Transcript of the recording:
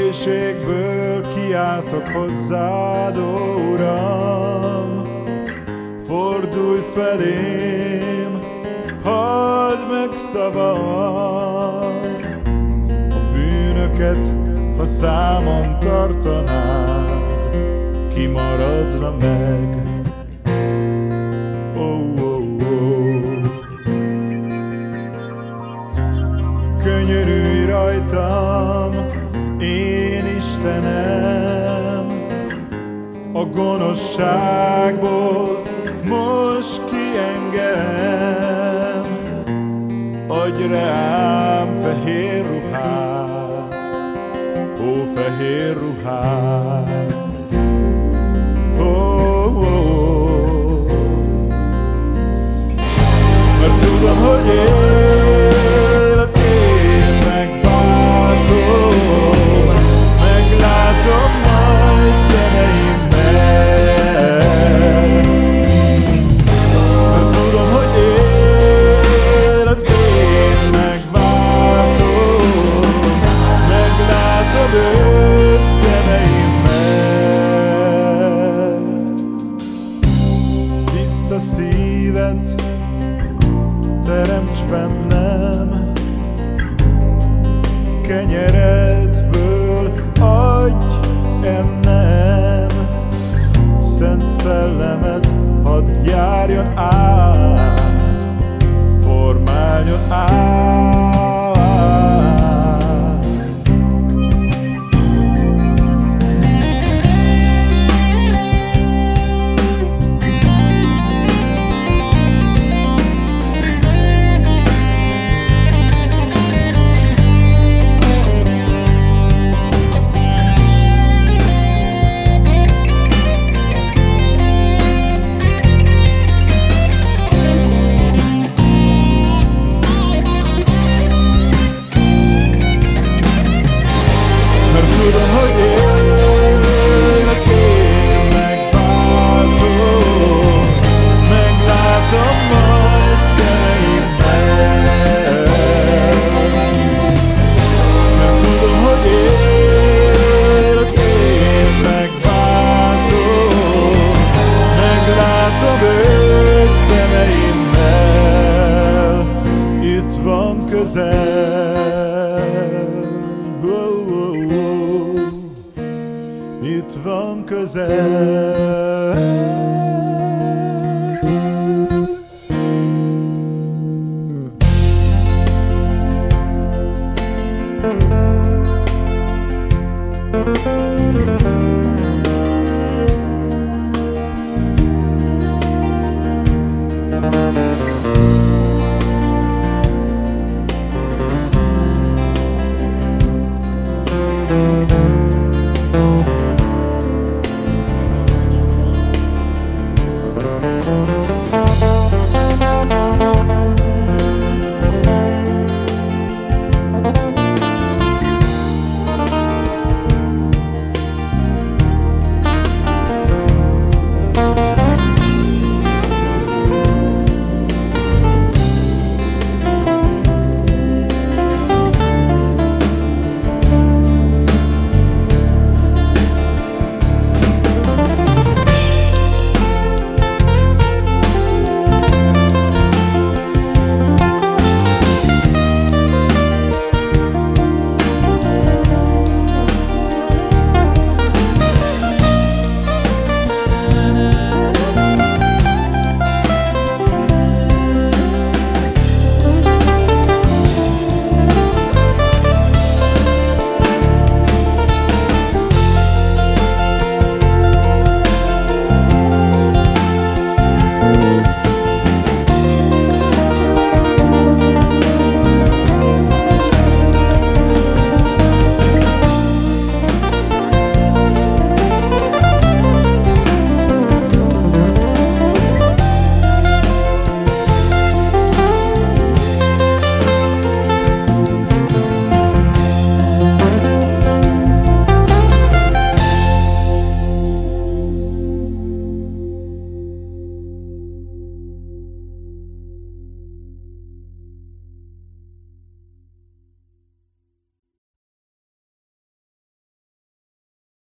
mélységből kiáltok hozzád, ó Uram. Fordulj felém, halld meg szavad. A bűnöket, ha számon tartanád, kimaradna meg. Könyörülj rajtam, én Istenem, a gonoszságból most ki engem. Adj rám fehér ruhát, ó fehér ruhát. Mert tudom, hogy élsz, én megváltom, meglátom majd szemeimmel. Mert tudom, hogy élsz, én megváltom, meglátom őt szemeimmel. Tiszta szívet teremts bennem, kenyeredből adj ennem. Szent Szellemed hadd járjon át, formáljon át. Tudom, hogy élsz, én megváltom, meglátom majd szemeimmel. Mert tudom, hogy élsz, én megváltom, meglátom őt szemeimmel. Itt van közel, itt van közel.